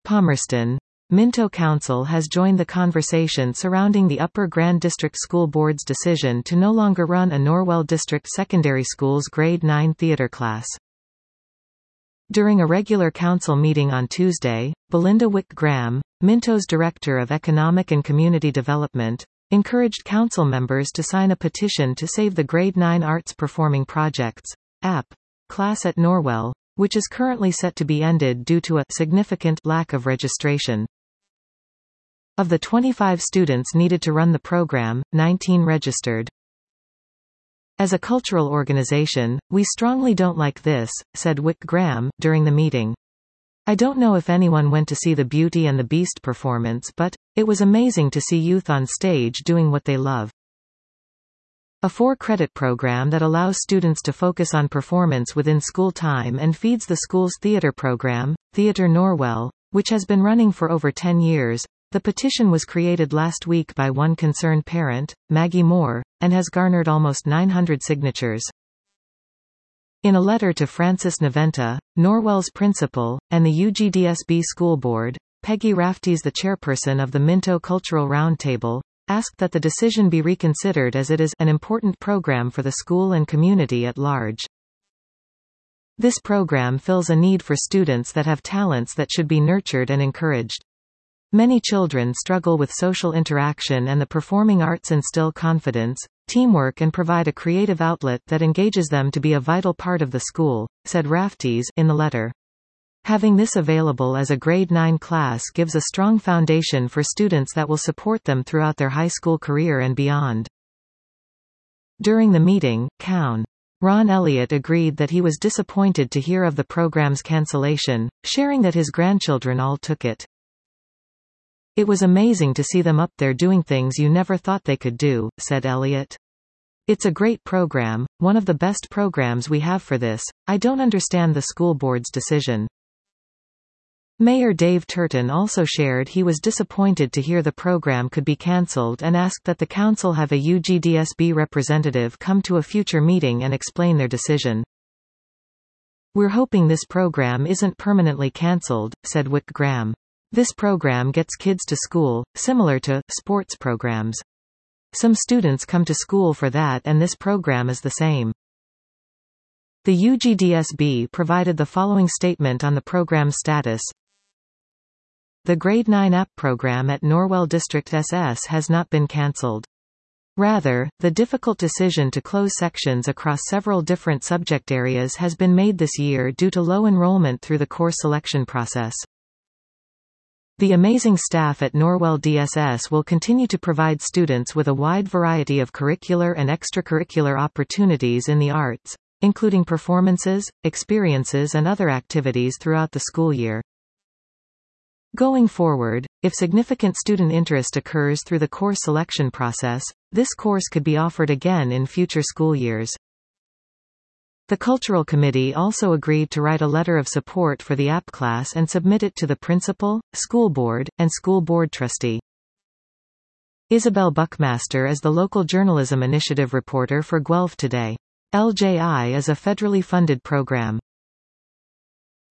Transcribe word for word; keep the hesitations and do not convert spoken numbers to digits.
Palmerston. Minto Council has joined the conversation surrounding the Upper Grand District School Board's decision to no longer run a Norwell District Secondary School's Grade nine theatre class. During a regular council meeting on Tuesday, Belinda Wick-Graham, Minto's Director of Economic and Community Development, encouraged council members to sign a petition to save the Grade nine Arts Performing Projects (A P) class at Norwell, which is currently set to be ended due to a significant lack of registration. Of the twenty-five students needed to run the program, nineteen registered. As a cultural organization, we strongly don't like this, said Wick-Graham, during the meeting. I don't know if anyone went to see the Beauty and the Beast performance, but it was amazing to see youth on stage doing what they love. A four-credit program that allows students to focus on performance within school time and feeds the school's theater program, Theatre Norwell, which has been running for over ten years. The petition was created last week by one concerned parent, Maggie Moore, and has garnered almost nine hundred signatures. In a letter to Francis Naventa, Norwell's principal, and the U G D S B school board, Peggy Raftees, the chairperson of the Minto Cultural Roundtable, asked that the decision be reconsidered as it is an important program for the school and community at large. This program fills a need for students that have talents that should be nurtured and encouraged. Many children struggle with social interaction, and the performing arts instill confidence, teamwork, and provide a creative outlet that engages them to be a vital part of the school, said Raftees in the letter. Having this available as a Grade nine class gives a strong foundation for students that will support them throughout their high school career and beyond. During the meeting, Coun. Ron Elliott agreed that he was disappointed to hear of the program's cancellation, sharing that his grandchildren all took it. It was amazing to see them up there doing things you never thought they could do, said Elliott. It's a great program, one of the best programs we have for this. I don't understand the school board's decision. Mayor Dave Turton also shared he was disappointed to hear the program could be cancelled and asked that the council have a U G D S B representative come to a future meeting and explain their decision. We're hoping this program isn't permanently cancelled, said Wick-Graham. This program gets kids to school, similar to sports programs. Some students come to school for that, and this program is the same. The U G D S B provided the following statement on the program's status. The Grade nine A P program at Norwell District S S has not been cancelled. Rather, the difficult decision to close sections across several different subject areas has been made this year due to low enrollment through the course selection process. The amazing staff at Norwell D S S will continue to provide students with a wide variety of curricular and extracurricular opportunities in the arts, including performances, experiences, and other activities throughout the school year. Going forward, if significant student interest occurs through the course selection process, this course could be offered again in future school years. The Cultural Committee also agreed to write a letter of support for the A P class and submit it to the principal, school board, and school board trustee. Isabel Buckmaster is the local journalism initiative reporter for Guelph Today. L J I is a federally funded program.